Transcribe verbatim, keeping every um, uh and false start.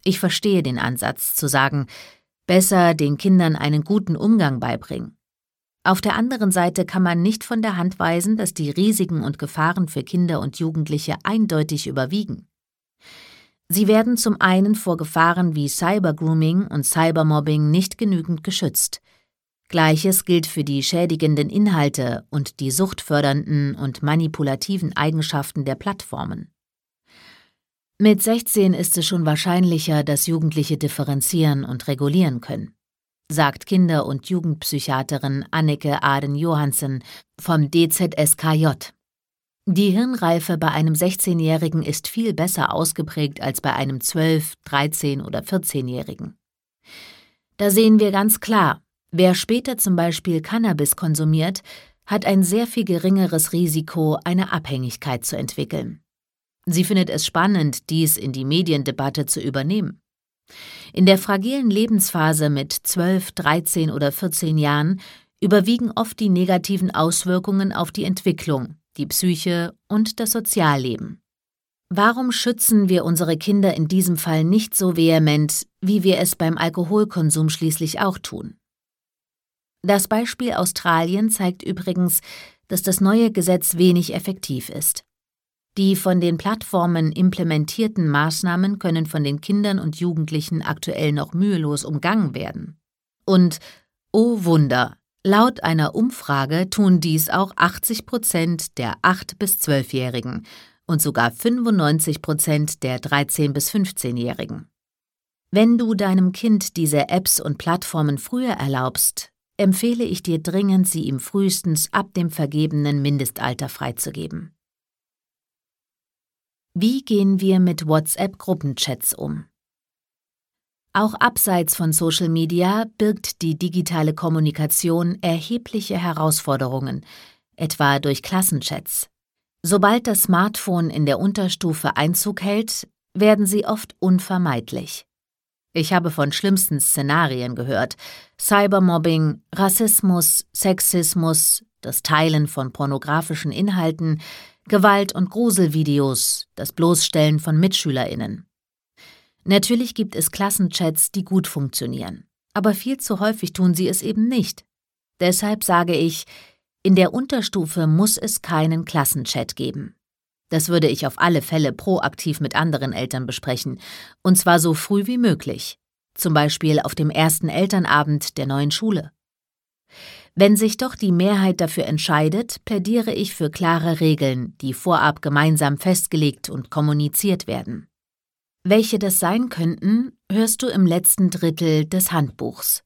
Ich verstehe den Ansatz, zu sagen, besser den Kindern einen guten Umgang beibringen. Auf der anderen Seite kann man nicht von der Hand weisen, dass die Risiken und Gefahren für Kinder und Jugendliche eindeutig überwiegen. Sie werden zum einen vor Gefahren wie Cybergrooming und Cybermobbing nicht genügend geschützt. Gleiches gilt für die schädigenden Inhalte und die suchtfördernden und manipulativen Eigenschaften der Plattformen. Mit sechzehn ist es schon wahrscheinlicher, dass Jugendliche differenzieren und regulieren können, sagt Kinder- und Jugendpsychiaterin Anneke Aden-Johansen vom D Z S K J. Die Hirnreife bei einem sechzehnjährigen ist viel besser ausgeprägt als bei einem zwölf-, dreizehn- oder vierzehnjährigen. Da sehen wir ganz klar, wer später zum Beispiel Cannabis konsumiert, hat ein sehr viel geringeres Risiko, eine Abhängigkeit zu entwickeln. Sie findet es spannend, dies in die Mediendebatte zu übernehmen. In der fragilen Lebensphase mit zwölf, dreizehn oder vierzehn Jahren überwiegen oft die negativen Auswirkungen auf die Entwicklung, die Psyche und das Sozialleben. Warum schützen wir unsere Kinder in diesem Fall nicht so vehement, wie wir es beim Alkoholkonsum schließlich auch tun? Das Beispiel Australien zeigt übrigens, dass das neue Gesetz wenig effektiv ist. Die von den Plattformen implementierten Maßnahmen können von den Kindern und Jugendlichen aktuell noch mühelos umgangen werden. Und, oh Wunder, laut einer Umfrage tun dies auch achtzig Prozent der acht- bis zwölfjährigen und sogar fünfundneunzig Prozent der dreizehn- bis fünfzehnjährigen. Wenn du deinem Kind diese Apps und Plattformen früher erlaubst, empfehle ich dir dringend, sie ihm frühestens ab dem vergebenen Mindestalter freizugeben. Wie gehen wir mit WhatsApp-Gruppenchats um? Auch abseits von Social Media birgt die digitale Kommunikation erhebliche Herausforderungen, etwa durch Klassenchats. Sobald das Smartphone in der Unterstufe Einzug hält, werden sie oft unvermeidlich. Ich habe von schlimmsten Szenarien gehört: Cybermobbing, Rassismus, Sexismus, das Teilen von pornografischen Inhalten, Gewalt- und Gruselvideos, das Bloßstellen von MitschülerInnen. Natürlich gibt es Klassenchats, die gut funktionieren, aber viel zu häufig tun sie es eben nicht. Deshalb sage ich, in der Unterstufe muss es keinen Klassenchat geben. Das würde ich auf alle Fälle proaktiv mit anderen Eltern besprechen, und zwar so früh wie möglich, zum Beispiel auf dem ersten Elternabend der neuen Schule. Wenn sich doch die Mehrheit dafür entscheidet, plädiere ich für klare Regeln, die vorab gemeinsam festgelegt und kommuniziert werden. Welche das sein könnten, hörst du im letzten Drittel des Handbuchs.